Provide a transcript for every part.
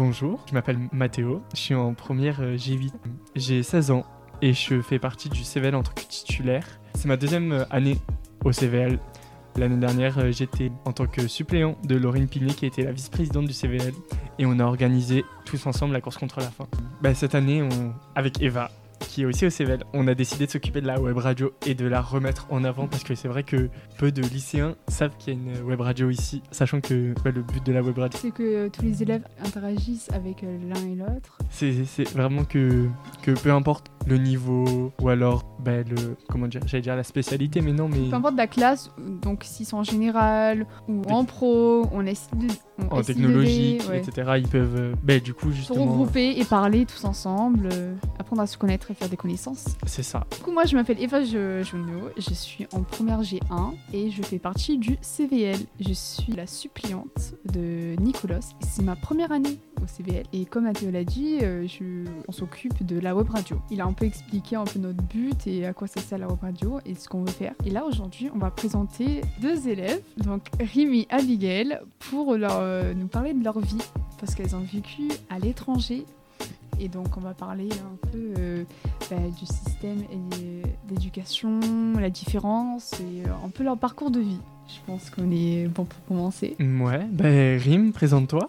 Bonjour, je m'appelle Mathéo, je suis en première G8. J'ai 16 ans et je fais partie du CVL en tant que titulaire. C'est ma deuxième année au CVL. L'année dernière, j'étais en tant que suppléant de Laurine Pigné qui était la vice-présidente du CVL et on a organisé tous ensemble la course contre la faim. Cette année, avec Eva, qui est aussi au CVL, on a décidé de s'occuper de la web radio et de la remettre en avant parce que c'est vrai que peu de lycéens savent qu'il y a une web radio ici, sachant que le but de la web radio, c'est que tous les élèves interagissent avec l'un et l'autre. C'est vraiment que peu importe le niveau ou alors j'allais dire la spécialité, mais non, mais peu importe la classe, donc s'ils sont en général ou en pro, en technologie, etc. Ils peuvent du coup se justement regrouper et parler tous ensemble, apprendre à se connaître et faire des connaissances. C'est ça. Du coup, moi je m'appelle Eva Jonio, je suis en première G1 et je fais partie du CVL. Je suis la suppléante de Nicolas et c'est ma première année au CVL. Et comme Mathéo l'a dit, on s'occupe de la web radio. Il a un peu expliqué notre but et à quoi ça sert la web radio et ce qu'on veut faire. Et là aujourd'hui, on va présenter deux élèves, donc Rim et Abigail, pour nous parler de leur vie parce qu'elles ont vécu à l'étranger. Et donc on va parler un peu du système d'éducation, la différence et un peu leur parcours de vie. Je pense qu'on est bon pour commencer. Ouais, Rim, présente-toi.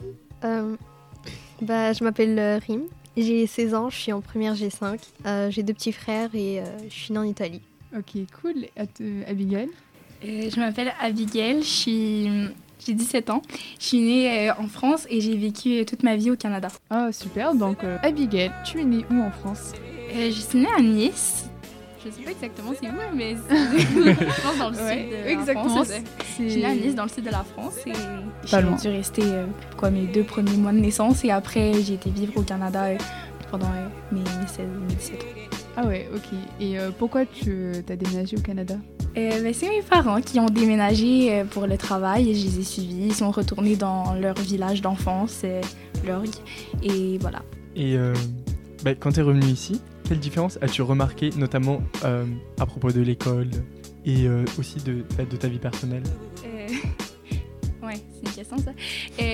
Je m'appelle Rim, j'ai 16 ans, je suis en première G5, j'ai 2 petits frères et je suis née en Italie. Ok, cool. Abigail? Je m'appelle Abigail, j'ai 17 ans, je suis née en France et j'ai vécu toute ma vie au Canada. Ah super, donc Abigail, tu es née où en France? Je suis née à Nice. Je sais pas exactement c'est où, mais je pense dans le sud de la France. Je suis née à Nice, dans le sud de la France, et j'ai dû rester mes 2 premiers mois de naissance, et après j'ai été vivre au Canada pendant mes 17 ans. Ah ouais, ok. Et pourquoi tu as déménagé au Canada? C'est mes parents qui ont déménagé pour le travail et je les ai suivis. Ils sont retournés dans leur village d'enfance, l'Orgue, et voilà. Et quand tu es revenu ici, quelle différence as-tu remarqué, notamment à propos de l'école et aussi de ta vie personnelle? Ouais, c'est une question ça.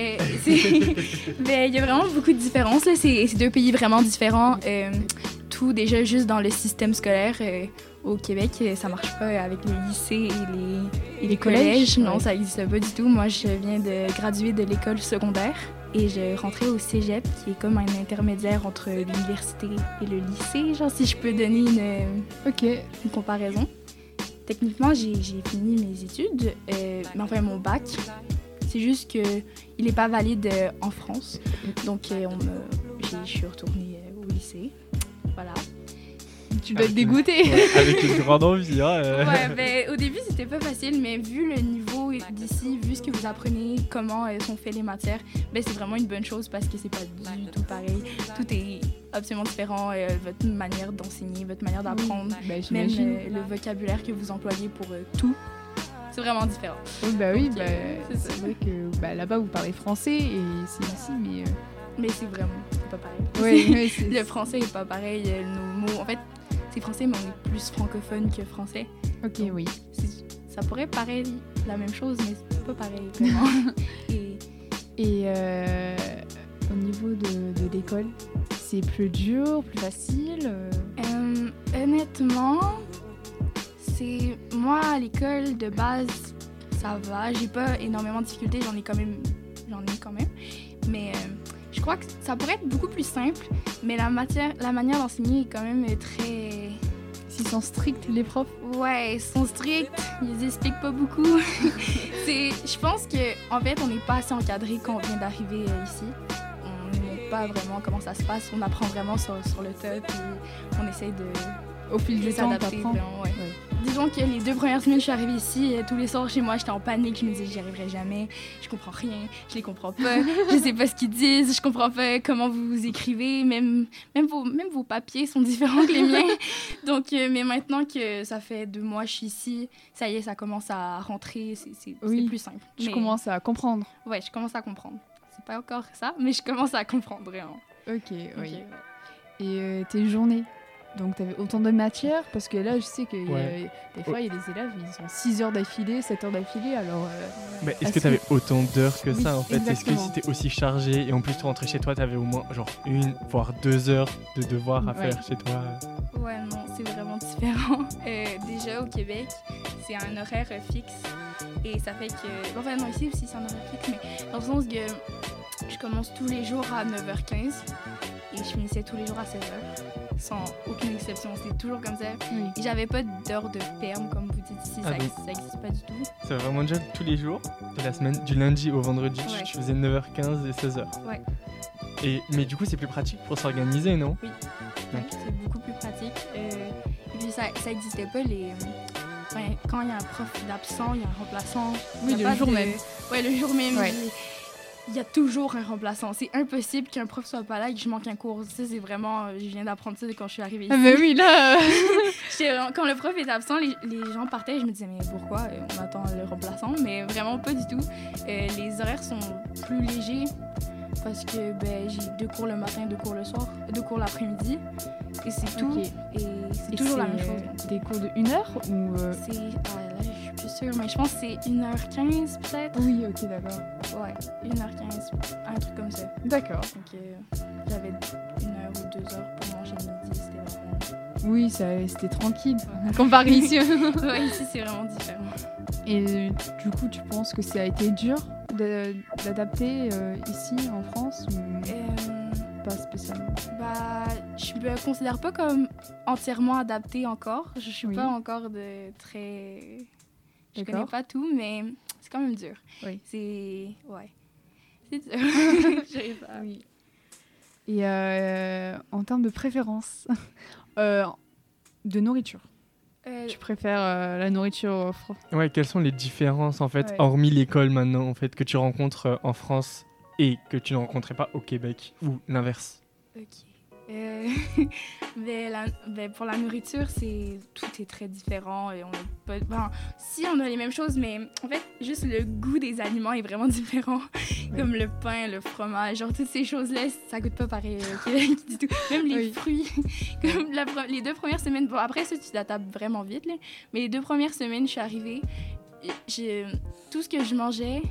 Il y a vraiment beaucoup de différences. Là. C'est 2 pays vraiment différents. Tout déjà juste dans le système scolaire. Au Québec, ça marche pas avec les lycées et les collèges. Non, ça n'existe pas du tout. Moi, je viens de graduer de l'école secondaire et je rentrais au cégep, qui est comme un intermédiaire entre l'université et le lycée, genre si je peux donner une comparaison. Techniquement, j'ai fini mes études, mon bac. C'est juste qu'il n'est pas valide en France. Donc, je suis retournée au lycée. Voilà. Tu dois être dégoûtée. Avec une grande envie. Au début, c'était pas facile, mais vu le niveau d'ici, vu ce que vous apprenez, comment sont faites les matières, c'est vraiment une bonne chose parce que c'est pas du tout pareil. Tout est absolument différent. Votre manière d'enseigner, votre manière d'apprendre, même le vocabulaire que vous employez pour tout. C'est vraiment différent. C'est vrai que là-bas, vous parlez français et c'est ici, mais c'est vraiment pas pareil. Oui, le français est pas pareil. Nos mots, en fait, c'est français, mais on est plus francophone que français. Ok, donc, oui. Ça pourrait paraître la même chose, mais c'est pas pareil, vraiment. Et au niveau de l'école, c'est plus dur, plus facile? Honnêtement, moi, à l'école de base, ça va. J'ai pas énormément de difficultés, j'en ai quand même. Mais je crois que ça pourrait être beaucoup plus simple, mais la manière d'enseigner est quand même très... Ils sont stricts, les profs? Ouais, ils sont stricts, ils expliquent pas beaucoup. Je pense qu'en fait, on n'est pas assez encadré quand on vient d'arriver ici. On ne montre pas vraiment comment ça se passe, on apprend vraiment sur le tas, puis on essaye de... Au fil du temps, t'apprends. Ouais. Disons que les 2 premières semaines, je suis arrivée ici, tous les soirs chez moi, j'étais en panique, je me disais j'y arriverai jamais, je comprends rien, je les comprends pas, je sais pas ce qu'ils disent, je comprends pas comment vous écrivez, même vos papiers sont différents que les miens. Donc, mais maintenant que ça fait 2 mois que je suis ici, ça y est, ça commence à rentrer, c'est plus simple. Je commence à comprendre. Ouais, je commence à comprendre. C'est pas encore ça, mais je commence à comprendre vraiment. Ok, oui. Et tes journées, Donc tu avais autant de matières parce que là je sais que Ouais. des fois il y a des élèves ils ont 6 heures d'affilée, 7 heures d'affilée alors Mais est-ce Est-ce que tu avais que- autant d'heures que Oui, ça en fait? Est-ce que exactement. c'était aussi chargé et en plus tu rentrais chez toi, tu avais au moins genre 1 voire 2 heures de devoirs à Ouais. faire chez toi? Ouais, non, c'est vraiment différent. Déjà, au Québec, c'est un horaire fixe. Et ça fait que... Enfin, non, ici aussi, c'est un horaire fixe, mais dans le sens que je commence tous les jours à 9h15 et je finissais tous les jours à 16h, sans aucune exception. C'était toujours comme ça. oui. Et j'avais pas d'heure de perme, comme vous dites ici. Ah, Ça donc- n'existe pas du tout. C'est vraiment déjà tous les jours de la semaine, du lundi au vendredi, Ouais. tu faisais 9h15 et 16h. Ouais. Mais du coup, c'est plus pratique pour s'organiser, non? Oui. Ouais. C'est beaucoup plus pratique. Et puis, ça n'existait pas les... Enfin, quand il y a un prof d'absent, il y a un remplaçant. Oui, Il y a le pas jour de- même. Ouais, le jour même. Ouais. Il y a toujours un remplaçant. C'est impossible qu'un prof soit pas là et que je manque un cours. Ça, c'est vraiment... Je viens d'apprendre ça quand je suis arrivée ici. Ah bah oui là Quand le prof est absent, les gens partaient et je me disais, mais pourquoi on attend le remplaçant? Mais vraiment pas du tout. Les horaires sont plus légers parce que j'ai 2 cours le matin, 2 cours le soir, 2 cours l'après-midi. Et c'est tout. Ok. Et c'est Et toujours la c'est, même chose. Des cours de 1 heure ou C'est... là, je suis plus sûre, mais je pense que c'est 1h15 peut-être. Oui, ok, d'accord. Ouais, 1h15, un truc comme ça. D'accord. Donc j'avais 1 heure ou 2 heures pour manger le midi, c'était vraiment... Oui, c'était tranquille comparé ici. Ouais, ici c'est vraiment différent. Et du coup, tu penses que ça a été dur d'adapter ici en France ou pas spécialement? Je me considère pas comme entièrement adaptée encore. Je suis Oui. pas encore de très... Je connais D'accord. pas tout, mais c'est quand même dur. Oui. C'est... Ouais. C'est dur. J'arrive pas. Oui. Et en termes de préférence, de nourriture, tu préfères la nourriture Ouais, quelles sont les différences en fait, Ouais. hormis l'école maintenant en fait, que tu rencontres en France et que tu ne rencontrais pas au Québec ou l'inverse? Ok. Pour la nourriture, tout est très différent et on a pas. Si on a les mêmes choses, mais en fait, juste le goût des aliments est vraiment différent. Comme le pain, le fromage, genre toutes ces choses-là, ça goûte pas pareil au Québec du tout. Même les Oui. fruits. Comme les 2 premières semaines. Bon, après ça, tu t'adaptes vraiment vite, là. Mais les 2 premières semaines, je suis arrivée. Tout ce que je mangeais,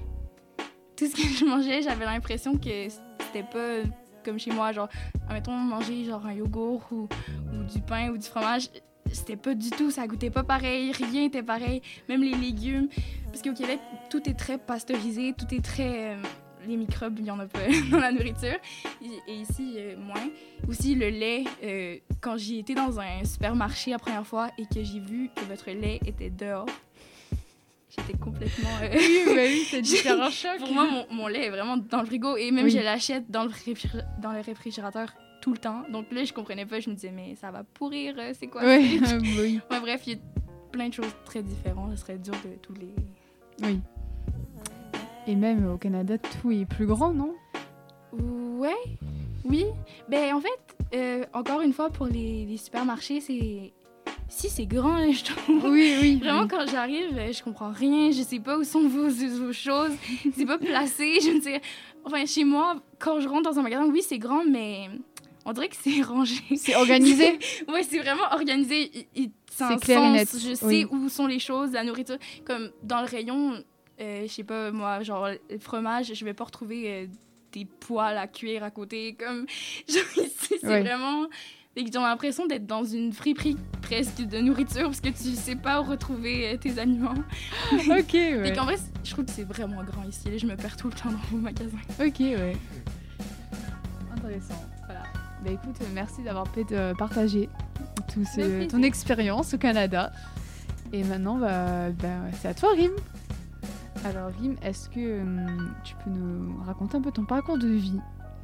j'avais l'impression que c'était pas comme chez moi, genre, admettons, manger genre un yogourt ou du pain ou du fromage, c'était pas du tout, ça goûtait pas pareil, rien était pareil, même les légumes, parce qu'au Québec, tout est très pasteurisé, tout est très... les microbes, il y en a pas dans la nourriture, et ici, moins. Aussi, le lait, quand j'y étais dans un supermarché la première fois et que j'ai vu que votre lait était dehors, j'étais complètement... oui, c'est différent choc. Pour moi, mon lait est vraiment dans le frigo et même Oui. je l'achète dans le réfrigérateur tout le temps. Donc là, je comprenais pas. Je me disais, mais ça va pourrir, c'est quoi? Oui, ça? oui. Ouais, bref, il y a plein de choses très différentes. Ce serait dur de tous les... Oui. Et même au Canada, tout est plus grand, non? Ouais, oui. Ben, en fait, encore une fois, pour les supermarchés, c'est... Si, c'est grand, là, je trouve. Oui. Vraiment, quand j'arrive, je comprends rien. Je sais pas où sont vos choses. C'est pas placé. Je ne sais... Enfin, chez moi, quand je rentre dans un magasin, oui, c'est grand, mais on dirait que c'est rangé. C'est organisé. Ouais, c'est vraiment organisé. Ça a un C'est clair et net. sens. Je sais Oui. où sont les choses, la nourriture. Comme dans le rayon, je sais pas, moi, genre, le fromage, je vais pas retrouver des poêles à cuire à côté. Comme, genre, ici, c'est Ouais. vraiment... Et que j'ai l'impression d'être dans une friperie presque de nourriture parce que tu sais pas où retrouver tes aliments. Ok, Et ouais. qu'en vrai, je trouve que c'est vraiment grand ici. Là, je me perds tout le temps dans vos magasins. Ok, ouais. Intéressant. Voilà. Bah écoute, merci d'avoir partagé ton expérience au Canada. Et maintenant, c'est à toi, Rim. Alors, Rim, est-ce que tu peux nous raconter un peu ton parcours de vie?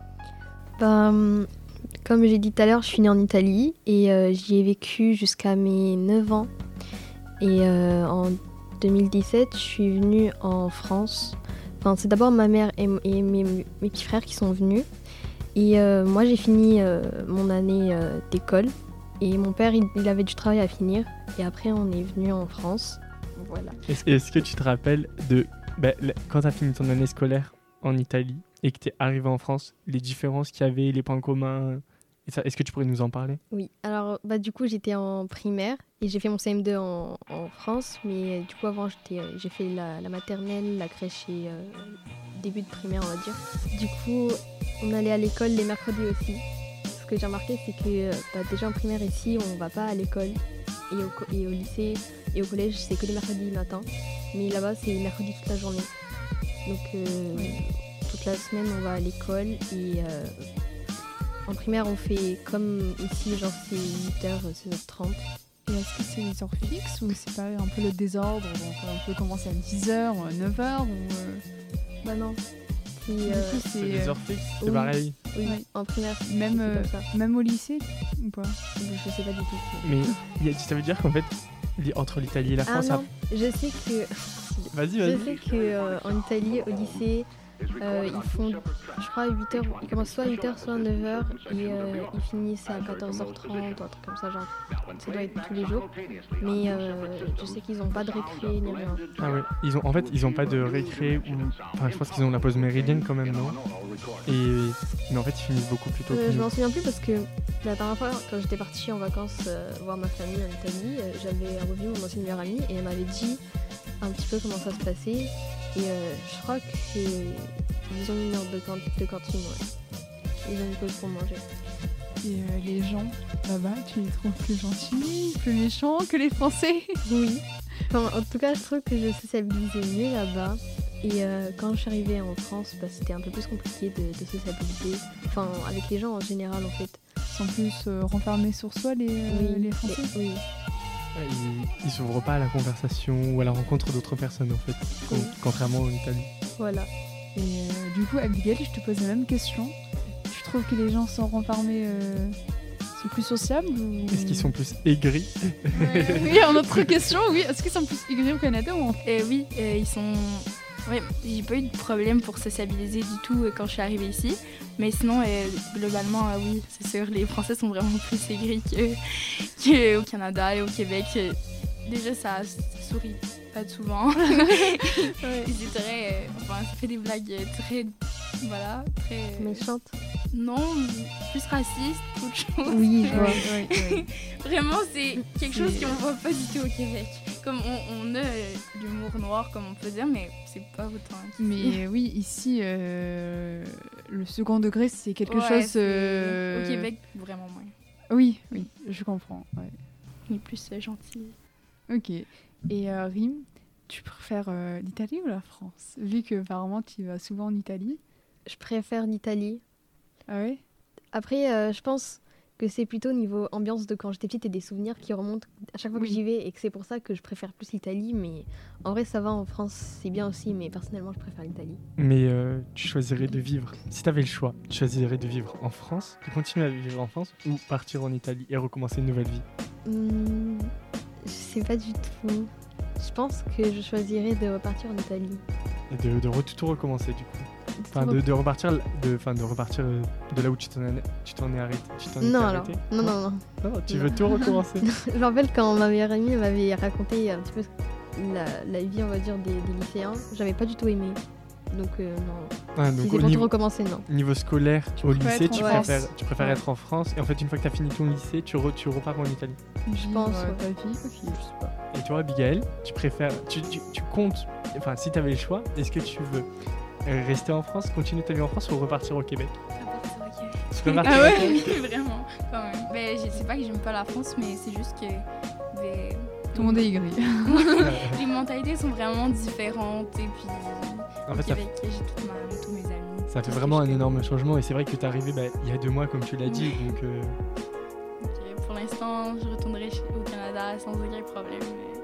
Comme j'ai dit tout à l'heure, je suis née en Italie et j'y ai vécu jusqu'à mes 9 ans. Et en 2017, je suis venue en France. Enfin, c'est d'abord ma mère et mes petits frères qui sont venus. Et moi, j'ai fini mon année d'école. Et mon père, il avait du travail à finir. Et après, on est venu en France. Voilà. Est-ce que tu te rappelles de quand tu as fini ton année scolaire en Italie et que tu es arrivé en France, les différences qu'il y avait, les points communs Et ça, est-ce que tu pourrais nous en parler? Oui, alors du coup j'étais en primaire et j'ai fait mon CM2 en France, mais du coup avant j'ai fait la maternelle, la crèche et début de primaire on va dire. Du coup on allait à l'école les mercredis aussi. Ce que j'ai remarqué c'est que déjà en primaire ici on va pas à l'école et au lycée et au collège c'est que les mercredis matin, mais là-bas c'est mercredi toute la journée. Donc toute la semaine on va à l'école et en primaire, on fait comme ici, genre c'est 8h, 16h30. Et est-ce que c'est les heures fixes ou c'est pas un peu le désordre? Donc on peut commencer à 10h, 9h ou... Bah non. Du coup, C'est des heures fixes, c'est Oui. pareil. Oui, Ouais. en primaire. Même, c'est comme ça. même au lycée ou pas? Je sais pas du tout. Mais ça veut dire qu'en fait, entre l'Italie et la Ah France, ça... non, je sais que... Vas-y. Je sais que en Italie, au lycée, ils font, je crois, 8h, ils commencent soit à 8h, soit à 9h, et ils finissent à 14h30, un truc comme ça, genre, ça doit être tous les jours. Mais je sais qu'ils n'ont pas de récré ni rien. Ah ouais, ils ont pas de récré ou... Enfin, je pense qu'ils ont la pause méridienne quand même, non? Mais en fait, ils finissent beaucoup plus tôt que Je nous. m'en souviens plus parce que la dernière fois, quand j'étais partie en vacances voir ma famille en Italie, j'avais revu mon ancienne meilleure amie et elle m'avait dit un petit peu comment ça se passait. Et je crois qu'ils ont une heure de cantine, ouais. Ils ont une pause pour manger. Et les gens là-bas, tu les trouves plus gentils, plus méchants que les Français? Oui. Enfin, en tout cas, je trouve que je sociabilisais mieux là-bas. Et quand je suis arrivée en France, c'était un peu plus compliqué de sociabiliser. Enfin, avec les gens en général, en fait. Ils sont plus renfermés sur soi, les Français? Oui. Ouais, ils s'ouvrent pas à la conversation ou à la rencontre d'autres personnes, en fait, contrairement en Italie. Voilà. Et du coup, Abigail, je te pose la même question. Tu trouves que les gens sont renfermés, sont plus sociables ou... Est-ce qu'ils sont plus aigris? Oui, en autre question, oui. Est-ce qu'ils sont plus aigris au Canada ou en... Oui, ils sont... Ouais, j'ai pas eu de problème pour sociabiliser du tout quand je suis arrivée ici. Mais sinon, globalement, oui, c'est sûr, les Français sont vraiment plus aigris qu'au Canada et au Québec. Déjà, ça sourit pas souvent. C'est très... enfin, ça fait des blagues très... Voilà, très... Méchante. Non, plus raciste qu'autre chose. Oui, je vois. Ouais. Vraiment, c'est quelque chose qu'on voit pas du tout au Québec. Comme on a l'humour noir, comme on peut dire, mais c'est pas autant. Mais oui, ici, le second degré, c'est quelque chose... Au Québec, vraiment moins. Oui, je comprends. Ouais. Il est plus gentil. Ok. Et Rim, tu préfères l'Italie ou la France? Vu que apparemment tu vas souvent en Italie. Je préfère l'Italie. Ah ouais? Après, je pense que c'est plutôt niveau ambiance de quand j'étais petite et des souvenirs qui remontent à chaque fois que Oui. j'y vais et que c'est pour ça que je préfère plus l'Italie. Mais en vrai, ça va, en France, c'est bien aussi, mais personnellement, je préfère l'Italie. Mais tu choisirais de vivre, si tu avais le choix, tu choisirais de vivre en France, de continuer à vivre en France ou partir en Italie et recommencer une nouvelle vie? Je sais pas du tout. Je pense que je choisirais de repartir en Italie. Et de tout recommencer du coup. Enfin, de repartir de là où tu t'en es arrêté. Non, alors. Non. Non, tu veux tout recommencer. Je me rappelle quand ma meilleure amie m'avait raconté un petit peu la vie, on va dire, des lycéens. J'avais pas du tout aimé. Donc, non. Ah, Si donc c'est au pour tout niveau, recommencer, non. niveau scolaire, au préfères lycée, être tu en préfères, France. tu préfères Ouais. être en France et en fait une fois que tu as fini ton lycée, tu repars en Italie. Je pense, ouais. Ta vie, ok, je sais pas. Et toi, Abigail, tu préfères, tu comptes, enfin si tu avais le choix, est-ce que tu veux rester en France, continuer ta vie en France ou repartir au Québec? Tu veux Ah repartir au ouais? Québec? Oui, vraiment, quand même. Mais je sais pas que j'aime pas la France, mais c'est juste que Tout le monde est aigri. les mentalités sont vraiment différentes. Et puis, En au fait, ça Québec, j'ai tous mes amis. Ça tout fait ce que vraiment je un connais. énorme changement et c'est vrai que t'es arrivé il y a 2 mois comme tu l'as dit, donc Ok, pour l'instant, je retournerai au Canada sans aucun problème.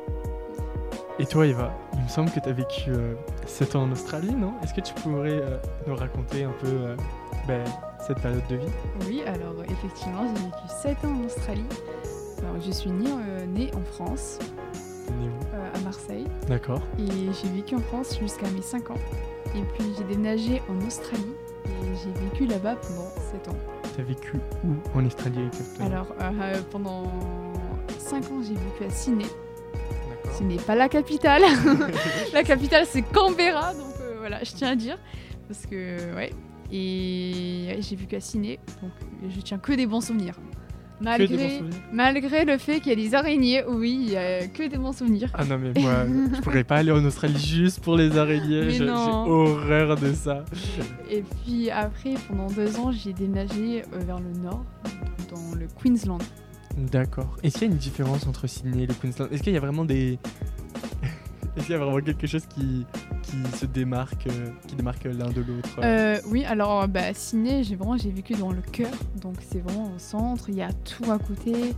Et toi Eva, il me semble que tu as vécu 7 ans en Australie, non? Est-ce que tu pourrais nous raconter un peu cette période de vie? Oui, alors effectivement, j'ai vécu 7 ans en Australie. Alors, je suis née en France, T'es né où? à Marseille. D'accord. Et j'ai vécu en France jusqu'à mes 5 ans. Et puis j'ai déménagé en Australie et j'ai vécu là-bas pendant 7 ans. T'as vécu où en Australie exactement? Alors pendant 5 ans j'ai vécu à Sydney. D'accord. Ce n'est pas la capitale. La capitale c'est Canberra, donc voilà, je tiens à dire. Parce que ouais. Et j'ai vécu à Sydney, donc je tiens que des bons souvenirs. Que des bons souvenirs. Malgré le fait qu'il y a des araignées, oui, il y a que des bons souvenirs. Ah non, mais moi, je pourrais pas aller en Australie juste pour les araignées. Mais J'ai non. horreur de ça. Et puis après, pendant 2 ans, j'ai déménagé vers le nord, dans le Queensland. D'accord. Est-ce qu'il y a une différence entre Sydney et le Queensland? Est-ce qu'il y a vraiment Est-ce qu'il y a vraiment quelque chose qui se démarque, qui démarque l'un de l'autre? Oui, alors Sydney, j'ai vécu dans le cœur, donc c'est vraiment au centre, il y a tout à côté.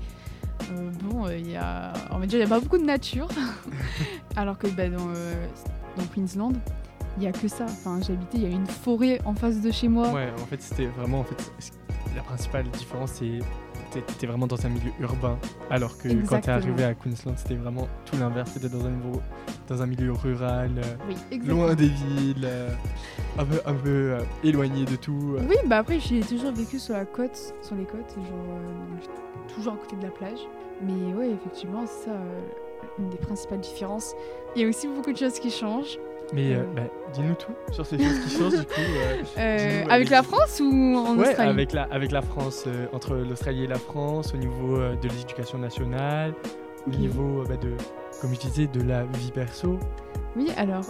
Il y a, on va dire, il y a pas beaucoup de nature, alors que dans Queensland, il y a que ça. Enfin, j'habitais, il y a une forêt en face de chez moi. Ouais, en fait, c'était vraiment la principale différence, c'est t'étais vraiment dans un milieu urbain, alors que quand t'es arrivé à Queensland, c'était vraiment tout l'inverse. C'était dans un milieu rural, Oui, loin des villes, un peu éloigné de tout. Oui, après j'ai toujours vécu sur les côtes, toujours à côté de la plage. Mais ouais, effectivement, c'est ça une des principales différences. Il y a aussi beaucoup de choses qui changent. Mais dis-nous tout sur ces choses qui changent du coup. Avec la France ou en Australie? avec la France, entre l'Australie et la France, au niveau de l'éducation nationale, au niveau comme je disais, de la vie perso. Oui, alors,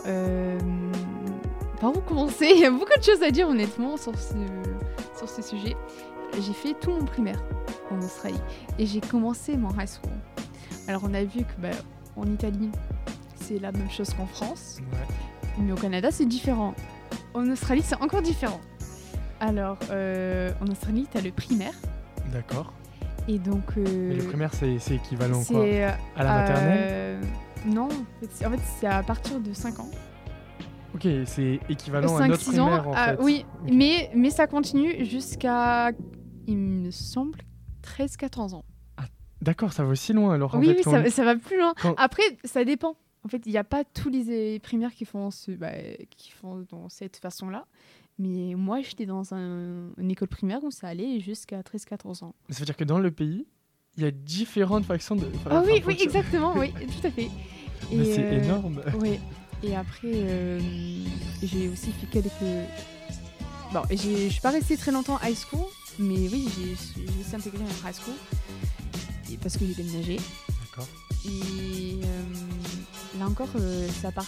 par où commencer? Il y a beaucoup de choses à dire honnêtement sur ce sujet. J'ai fait tout mon primaire en Australie et j'ai commencé mon high school. Alors on a vu que en Italie, c'est la même chose qu'en France. Ouais. Mais au Canada, c'est différent. En Australie, c'est encore différent. Alors, en Australie, tu as le primaire. D'accord. Et donc... Et le primaire, c'est équivalent quoi à la maternelle? Non, en fait, c'est à partir de 5 ans. Ok, c'est équivalent à 5, notre 6 primaire ans, en fait. Oui, okay. mais ça continue jusqu'à, il me semble, 13-14 ans. Ah, d'accord, ça va aussi loin alors. Oui, ça va plus loin. Quand... Après, ça dépend. En fait, il n'y a pas tous les primaires qui font dans cette façon-là. Mais moi, j'étais dans une école primaire où ça allait jusqu'à 13-14 ans. Ça veut dire que dans le pays, il y a différentes façons de... oui, exactement, oui, tout à fait. Mais c'est énorme. Oui. Et après, j'ai aussi fait quelques... Bon, je ne suis pas restée très longtemps high school, mais oui, j'ai aussi intégré un high school parce que j'ai déménagé. D'accord. Et là encore, c'est à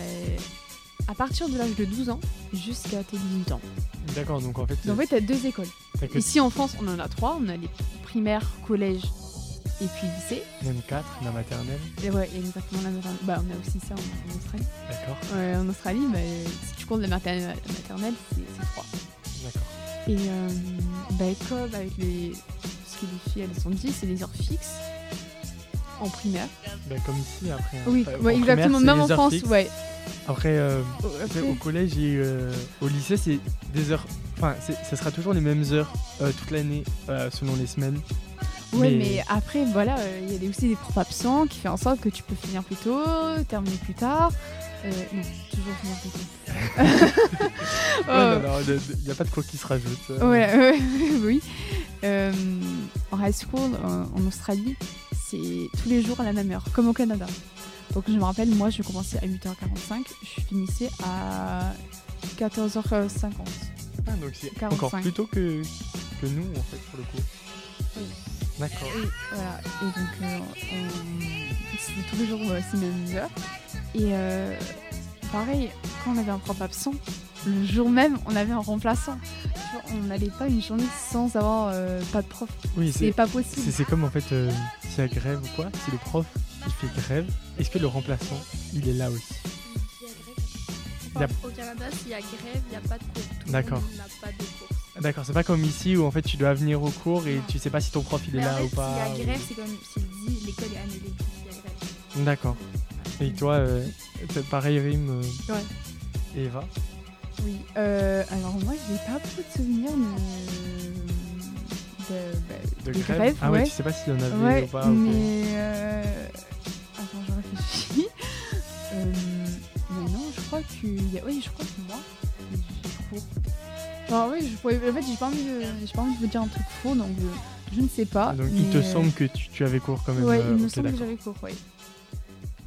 partir de l'âge de 12 ans jusqu'à tes 18 ans. D'accord, donc en fait... Donc en fait, tu as 2 écoles. Ici en France, on en a 3. On a les primaires, collèges et puis lycée. Même 4, la maternelle. Et ouais, exactement, la maternelle. On a aussi ça en Australie. D'accord. En Australie, si tu comptes la maternelle, c'est 3. D'accord. Et comme avec ce que les filles, elles sont dit, c'est les heures fixes. En primaire. Comme ici, après. Oui, exactement, même en France, ouais. Après, au collège et au lycée, c'est des heures... Enfin, ça sera toujours les mêmes heures toute l'année, selon les semaines. Ouais, mais après, voilà, il y a aussi des profs absents qui font en sorte que tu peux finir plus tôt, terminer plus tard. Non, toujours finir plus tôt. Il n'y a pas de quoi qui se rajoute. Oui. En high school, en Australie, c'est tous les jours à la même heure, comme au Canada. Donc je me rappelle, moi je commençais à 8h45, je finissais à 14h50. Ah, donc c'est 45. Encore plus tôt que nous, en fait, pour le coup. Oui. D'accord. Et, voilà. Et donc, c'était tous les jours ces mêmes heures. Et pareil, quand on avait un prof absent, le jour même, on avait un remplaçant. On n'allait pas une journée sans avoir pas de prof. Oui, c'est pas possible. C'est comme en fait, s'il y a grève ou quoi, si le prof il fait grève, est-ce que le remplaçant il est là aussi? Au Canada, s'il y a grève, il n'y a pas de cours. D'accord. On n'a pas de cours. D'accord, c'est pas comme ici où en fait tu dois venir au cours et tu sais pas si ton prof il est là ou pas. S'il y a grève, c'est comme s'il dit l'école est annulée. S'il y a grève. D'accord. Et toi, pareil, Rim ouais. Et Eva? Oui. Alors moi, j'ai pas beaucoup de souvenirs de grève. Ah ouais, tu sais pas s'il y en avait ou pas. Mais attends, je réfléchis. Mais non, je crois que moi, j'ai cours. Enfin, oui, en fait, j'ai pas envie de vous dire un truc faux, donc je ne sais pas. Donc il te semble que tu avais cours quand même. Ouais, il me semble que j'avais cours, oui.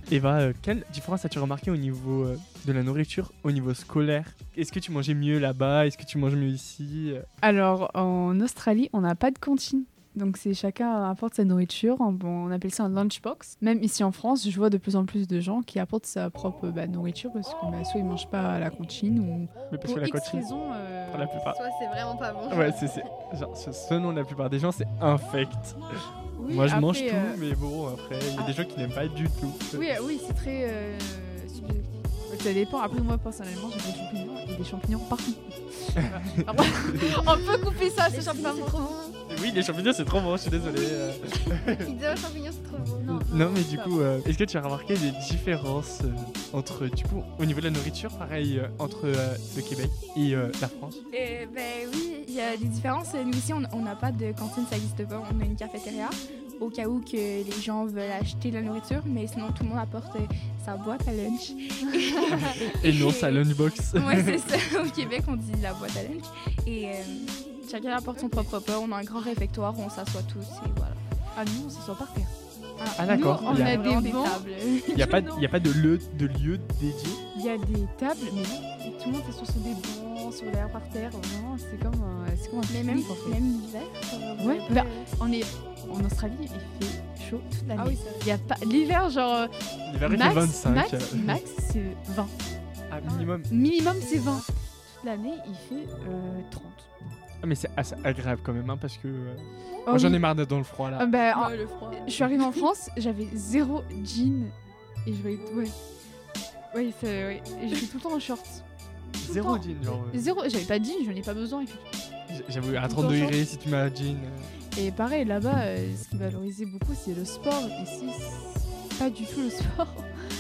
Eva, quelle différence as-tu remarqué au niveau de la nourriture, au niveau scolaire? Est-ce que tu mangeais mieux là-bas? Est-ce que tu manges mieux ici? Alors, en Australie, on n'a pas de cantine. Donc, c'est chacun apporte sa nourriture. On appelle ça un lunchbox. Même ici en France, je vois de plus en plus de gens qui apportent sa propre nourriture parce que soit ils mangent pas à la cantine ou Mais parce pour que la X cantine, raisons. pour la plupart. Soit c'est vraiment pas bon. Ouais, genre, selon la plupart des gens, c'est infect. Oui, Moi, je après, mange tout, mais bon, après, il y a des gens qui n'aiment pas du tout. Oui, c'est très subjectif. Ça dépend. Après, moi, personnellement, j'aime les champignons. Il y a des champignons partout. Alors, on peut couper ça, c'est champignons, c'est trop bon. Oui, les champignons, c'est trop bon, je suis désolé. Pizza aux champignons, c'est trop bon. Non, mais du coup, est-ce que tu as remarqué des différences entre, du coup, au niveau de la nourriture, pareil, entre le Québec et la France? Oui, il y a des différences. Nous ici, on n'a pas de cantine, ça n'existe pas. On a une cafétéria au cas où que les gens veulent acheter de la nourriture, mais sinon tout le monde apporte sa boîte à lunch. Et non, sa lunchbox. Ouais, c'est ça. Au Québec, on dit la boîte à lunch. Et chacun apporte son propre repas. On a un grand réfectoire où on s'assoit tous et voilà. Ah non, on s'assoit par terre. Ah d'accord. Nous, on Il y a- a Vraiment des bancs. tables. Il n'y a pas de lieu dédié. Il y a des tables, mais non, tout le monde s'assoit sur des bancs, sur l'air par terre. Vraiment, c'est comme un Mais même, pique-nique, en fait. même l'hiver. Ouais, bah, on est en Australie, il fait chaud toute l'année. Ah oui, c'est vrai. Il y a pas l'hiver, genre L'hiver, il fait 25. max c'est 20. Ah, minimum. Minimum c'est 20. Toute l'année, il fait 30. Ah, mais c'est assez agréable quand même, hein, parce que Oh moi, j'en oui. ai marre d'être dans le froid là. Le froid. Je suis arrivée en France, j'avais 0 jean et je voyais ouais, et j'étais tout le temps en short. Tout le Zéro temps. jean, genre. Zéro, j'avais pas de jean, j'en ai pas besoin. J'avoue, à 30 degrés, si tu mets un jean. Et pareil, là-bas, ce qui valorisait beaucoup, c'est le sport. Ici, c'est pas du tout le sport.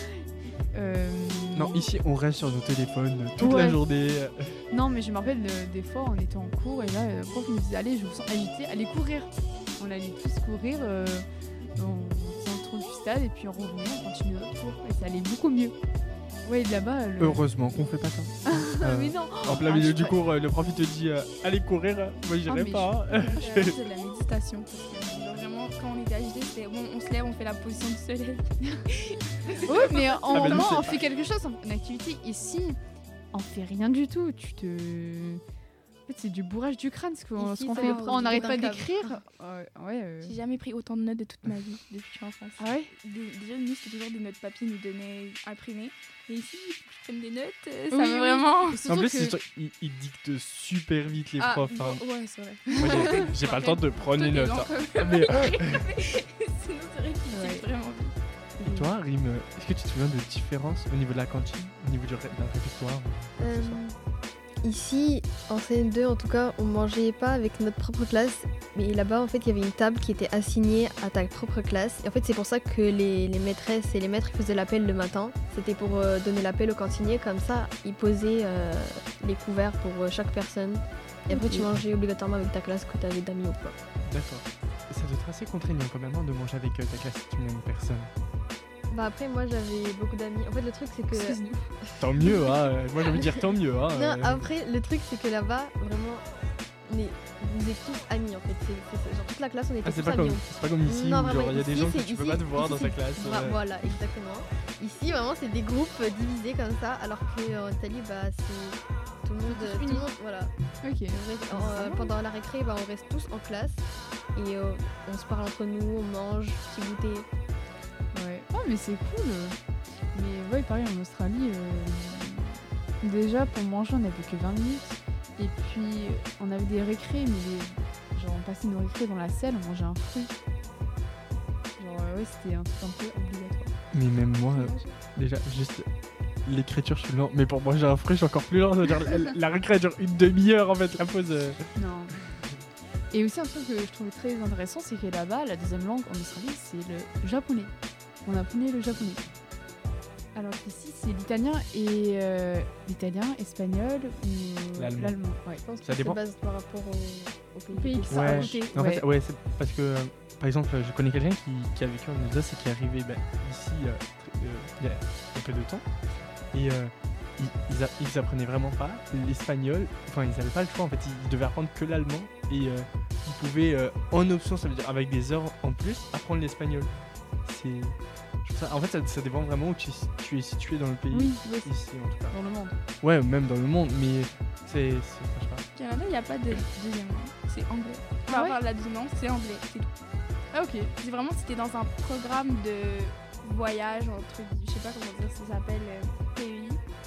Non, ici, on reste sur nos téléphones toute Ouais. la journée. Non, mais je me rappelle des fois, on était en cours et là, le prof il nous disait allez, je vous sens agité, allez courir. On allait tous courir, on faisait un tour du stade et puis on revenait, on continuait notre cours et ça allait beaucoup mieux. Ouais, là-bas. Heureusement qu'on fait pas ça. Mais non. En plein Ah, milieu je du crois- cours, le prof il te dit allez courir. Moi, j'irai mais pas. C'est de la méditation. Parce que, genre, vraiment, quand on était agité, c'était bon, on se lève, on fait la position du soleil. Oui, mais Ah, en mais nous, c'est- on fait quelque chose, une activité. Ici, on fait rien du tout. En fait, c'est du bourrage du crâne ce qu'on Ici, ce qu'on ça fait. va, On n'arrête on pas est dans le d'écrire. J'ai jamais pris autant de notes de toute ma vie depuis que je suis en France. Ah ouais. Déjà, nous, c'était toujours des notes papier, nous donnaient imprimées. Et ici, je prenne des notes, ça Oui, me oui. vraiment. En Surtout plus, que- ils dictent super vite les Ah, profs. hein. bon, ouais, c'est vrai. Moi, j'ai pas le temps de prendre les Toi, notes. t'es hein. lent, Mais, Sinon, c'est vrai qu'ils Ouais. dictent vraiment vite. et toi, Rim, est-ce que tu te souviens de différences au niveau de la cantine, au niveau d'un réfectoire Ici, en CM2 en tout cas, on mangeait pas avec notre propre classe, mais là-bas en fait il y avait une table qui était assignée à ta propre classe. Et en fait c'est pour ça que les maîtresses et les maîtres ils faisaient l'appel le matin. C'était pour donner l'appel aux cantiniers, comme ça ils posaient les couverts pour chaque personne. Et après tu mangeais obligatoirement avec ta classe que tu avais d'amis ou pas. D'accord. Ça doit être assez contraignant quand même hein, de manger avec ta classe si tu n'aimes personne. Bah après moi j'avais beaucoup d'amis. En fait le truc c'est que... Excuse-nous. Tant mieux, hein. Moi j'ai envie de dire tant mieux. Hein. Non, après, le truc, c'est que là-bas, vraiment, vous êtes tous amis en fait. C'est genre toute la classe, on était Ah, c'est tous pas amis. comme ici Non, où vraiment, genre il y a des ici, gens que c'est- tu peux ici- pas te voir ici, dans ta c'est- classe. Voilà, exactement. Ici, vraiment, c'est des groupes divisés comme ça, alors qu'en Italie, bah, c'est tout le monde, voilà. Ok. On reste- pendant la récré, bah, on reste tous en classe et on se parle entre nous, on mange, petit goûter. Ouais. Oh, mais c'est cool. Mais ouais, pareil, en Australie, déjà pour manger, on n'avait que 20 minutes. Et puis, on avait des récrés, mais genre, on passait nos récrés dans la salle, on mangeait un fruit. Genre, ouais, c'était un truc un peu obligatoire. Mais même moi, déjà, juste l'écriture, je suis lent. Mais pour manger un fruit, je suis encore plus lent. Ça veut dire, la récré dure une demi-heure en fait, la pause. Non. Et aussi, un truc que je trouvais très intéressant, c'est que là-bas, la deuxième langue en Australie, c'est le japonais. On apprenait le japonais. Alors qu'ici, c'est l'italien et espagnol ou L'allemand. l'allemand. Ouais. Je pense que Ça dépend. c'est base par rapport au pays. pays qui sont Ouais. à côté. En Ouais. fait, ouais, c'est parce que, par exemple, je connais quelqu'un qui a vécu en Alsace et qui est arrivé ici il y a un peu de temps. Et ils apprenaient vraiment pas l'espagnol. Enfin, ils n'avaient pas le choix. En fait, ils devaient apprendre que l'allemand. Et ils pouvaient, en option, ça veut dire avec des heures en plus, apprendre l'espagnol. Je trouve En fait, ça dépend vraiment où tu es situé dans le pays. Oui, Ici, en tout cas. dans le monde. Ouais, même dans le monde, mais c'est je sais pas. Au Canada, il n'y a pas de deuxième langue. C'est anglais. Ah ouais? La deuxième langue, c'est anglais. C'est tout. Ah ok. C'est vraiment si t'es dans un programme de voyage, entre, je sais pas comment dire, ça s'appelle PEI.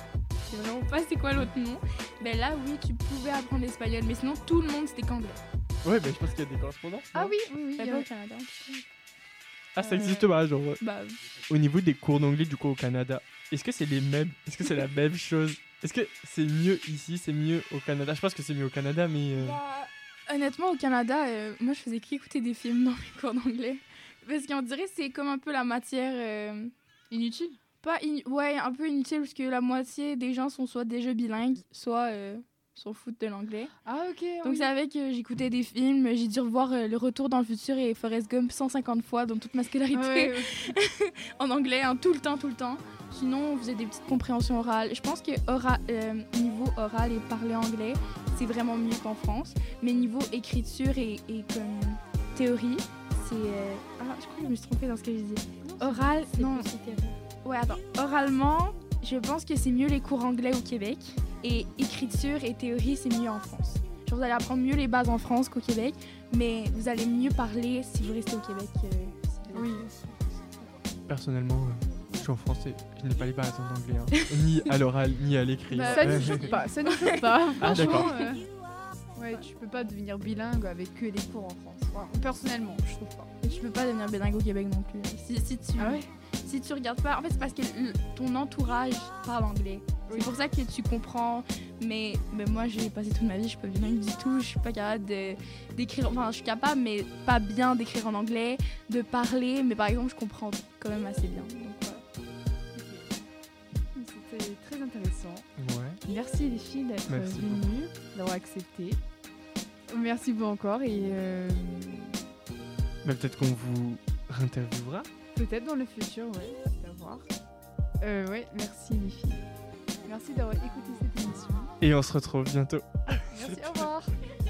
Je sais vraiment pas c'est quoi l'autre nom. Ben là, oui, tu pouvais apprendre l'espagnol, mais sinon, tout le monde, c'était qu'anglais. Ouais, je pense qu'il y a des correspondants. Ah non oui, oui, oui. Ben, pas au Canada. En tout cas. Ah, ça existe pas, genre. Bah, Au niveau des cours d'anglais, du coup, au Canada, est-ce que c'est les mêmes? Est-ce que c'est la même chose? Est-ce que c'est mieux ici? C'est mieux au Canada? Je pense que c'est mieux au Canada, mais. bah, honnêtement, au Canada, moi, je faisais qu'écouter des films dans mes cours d'anglais. Parce qu'on dirait que c'est comme un peu la matière... Inutile. Ouais, un peu inutile, parce que la moitié des gens sont soit déjà bilingues, soit s'en foutent de l'anglais. Ah ok. Donc c'est avec j'écoutais des films, j'ai dû revoir Le Retour dans le futur et Forrest Gump 150 fois dans toute ma scolarité en anglais, hein, tout le temps. Sinon, on faisait des petites compréhensions orales. Je pense que niveau oral et parler anglais, c'est vraiment mieux qu'en France. Mais niveau écriture et comme théorie, c'est... je crois que je me suis trompée dans ce que je disais. Oral, non. Ouais, attends. Oralement, je pense que c'est mieux les cours anglais au Québec. Et écriture et théorie, c'est mieux en France. Genre, vous allez apprendre mieux les bases en France qu'au Québec, mais vous allez mieux parler si vous restez au Québec. Oui. Personnellement, je suis en français. Je n'ai pas les bases en anglais. Hein. Ni à l'oral, ni à l'écrit. Bah, ça ne choque pas. Ça ne choque pas. Ah, d'accord. Ouais, tu peux pas devenir bilingue avec que les cours en France. Enfin, personnellement, je trouve pas. Et tu peux pas devenir bilingue au Québec non plus. Ah ouais? Si tu regardes pas, en fait c'est parce que ton entourage parle anglais. Oui. C'est pour ça que tu comprends. Mais moi j'ai passé toute ma vie, je suis pas bilingue du tout. Je suis pas capable d'écrire. Enfin, je suis capable, mais pas bien d'écrire en anglais, de parler. Mais par exemple, je comprends quand même assez bien. Donc, voilà. C'était très intéressant. Ouais. Merci les filles d'être Merci venues, d'avoir accepté. Merci beaucoup encore et Mais peut-être qu'on vous réinterviewera. peut-être dans le futur, ouais, à voir. Ouais, merci les filles. Merci d'avoir écouté cette émission. Et on se retrouve bientôt. Merci, au revoir.